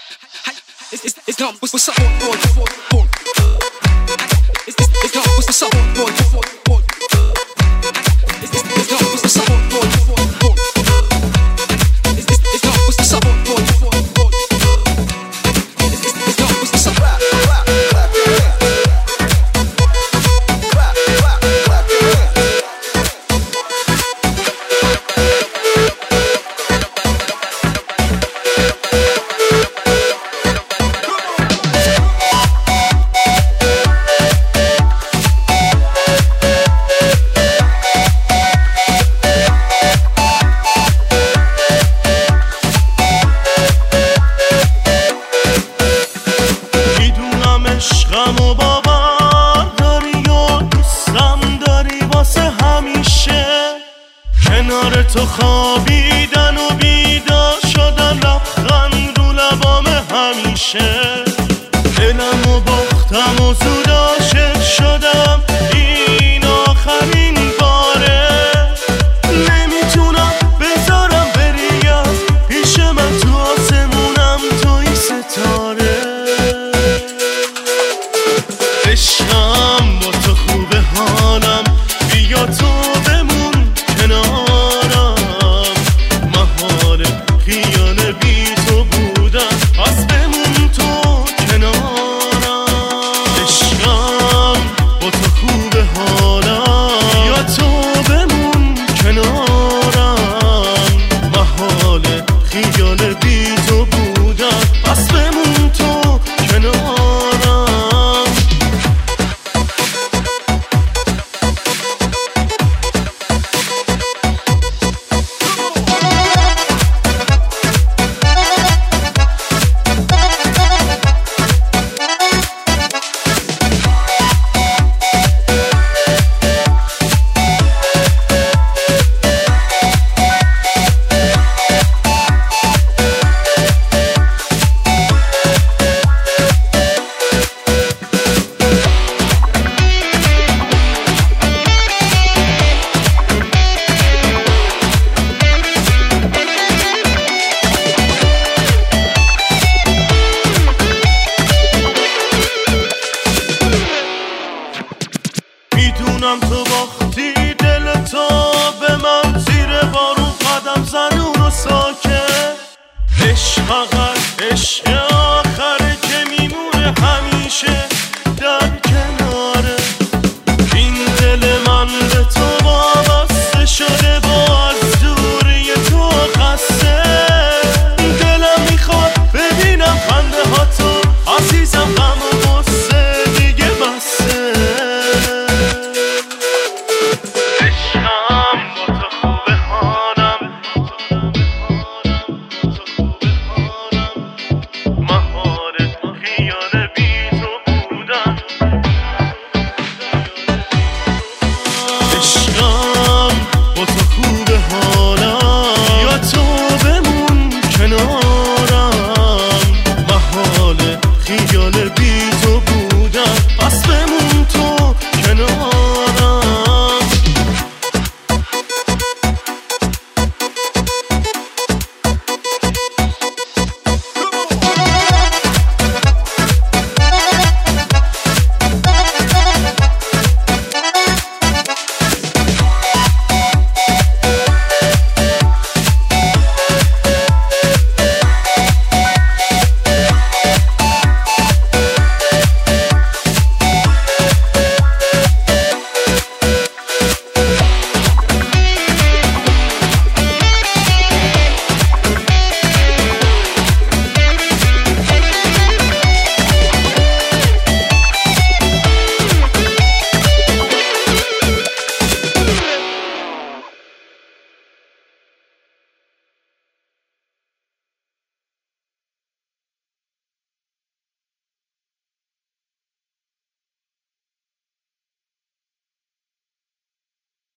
It's not what's up, boy. It's not what's up, boy. It's not what's up, boy. It's not what's up, boy. تو خوابیدن و بیدار شدن، لبخند رو لبام همیشه. دلم و باختم و زود عاشق شدم، این آخرین باره. نمیتونم بذارم بری از پیش من، تو آسمونم توی ستاره. عشقم با تو خوبه حالم، بیا تو بمون کنارم. محال خیال بی تو بودم، پس بمون تو کنارم. عشقم با تو خوبه حالم، بیا تو بمون کنارم. محال خیال بی تو بودم، پس بمون تو کنارم. میدونم تو باختی دل تو به من، زیر بارون قدم زن اونو ساکت. عشق فقط عشق